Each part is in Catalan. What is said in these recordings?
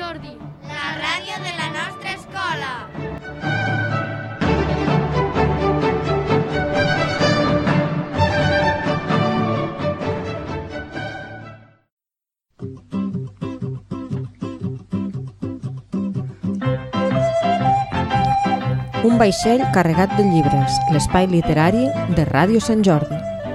Jordi, la ràdio de la nostra escola. Un vaixell carregat de llibres, l'espai literari de Ràdio Sant Jordi.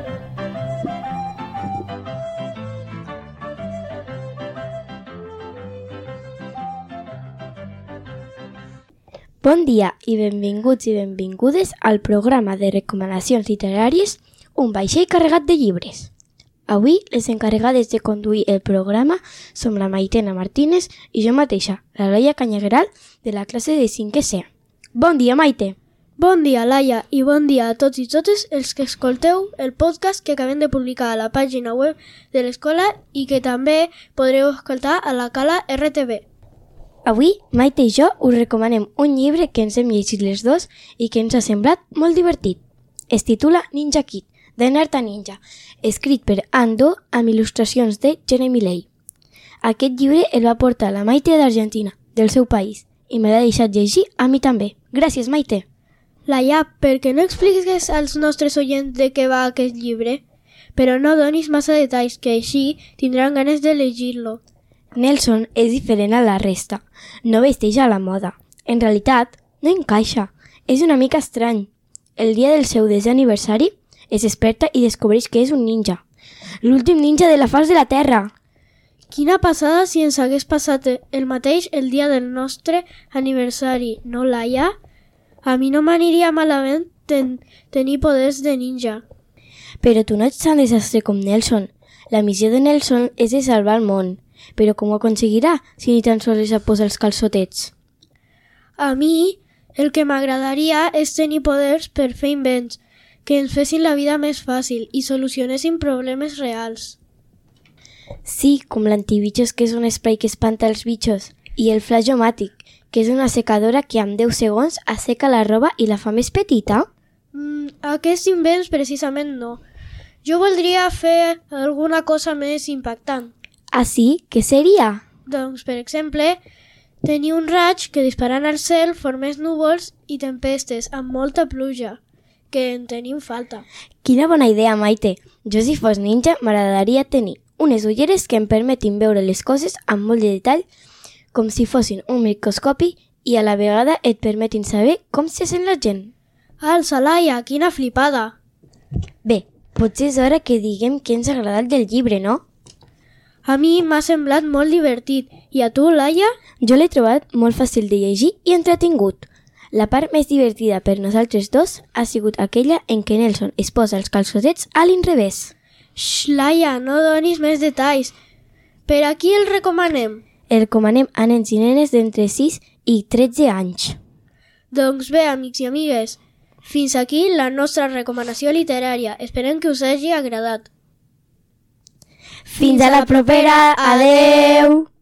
Bon dia i benvinguts i benvingudes al programa de recomanacions literàries Un vaixell carregat de llibres. Avui les encarregades de conduir el programa som la Maitena Martínez i jo mateixa, la Laia Canyagueral, de la classe de 5è C. Bon dia, Maite. Bon dia, Laia, i bon dia a tots i totes els que escolteu el podcast que acabem de publicar a la pàgina web de l'escola i que també podreu escoltar a la Cala RTV. Avui, Maite i jo us recomanem un llibre que ens hem llegit les dos i que ens ha semblat molt divertit. Es titula Ninja Kid, de Narta Ninja, escrit per Ando amb il·lustracions de Jeremy Ley. Aquest llibre el va portar la Maite d'Argentina, del seu país, i me l'ha deixat llegir a mi també. Gràcies, Maite. Laia, per què no expliques als nostres oients de què va aquest llibre? Però no donis massa detalls, que així tindran ganes de llegir-lo. Nelson és diferent a la resta. No vesteix a la moda. En realitat, no encaixa. És una mica estrany. El dia del seu 10è aniversari es desperta i descobreix que és un ninja. L'últim ninja de la faç de la Terra. Quina passada si ens hagués passat el mateix el dia del nostre aniversari, no, Laia? A mi no m'aniria malament tenir poders de ninja. Però tu no ets tan desastre com Nelson. La missió de Nelson és de salvar el món. Però com ho aconseguirà si ni tan sols es posa els calçotets? A mi el que m'agradaria és tenir poders per fer invents que ens fessin la vida més fàcil i solucionessin problemes reals. Sí, com l'antibitxos, que és un spray que espanta els bitxos, i el flashomàtic, que és una secadora que amb 10 segons asseca la roba i la fa més petita. Aquests invents precisament no. Jo voldria fer alguna cosa més impactant. Ah, sí? Què seria? Doncs, per exemple, tenir un raig que disparant al cel formés núvols i tempestes amb molta pluja, que en tenim falta. Quina bona idea, Maite. Jo, si fos ninja, m'agradaria tenir unes ulleres que em permetin veure les coses amb molt de detall, com si fossin un microscopi i a la vegada et permetin saber com se sent la gent. Alça, Laia, quina flipada! Bé, potser és hora que diguem què ens ha agradat del llibre, no? A mi m'ha semblat molt divertit. I a tu, Laia? Jo l'he trobat molt fàcil de llegir i entretingut. La part més divertida per nosaltres dos ha sigut aquella en què Nelson es posa els calçotets a l'inrevés. Xxt, Laia, no donis més detalls. Per a qui el recomanem? El recomanem a nens i nenes d'entre 6 i 13 anys. Doncs bé, amics i amigues, fins aquí la nostra recomanació literària. Esperem que us hagi agradat. Fins a la propera! Adeu!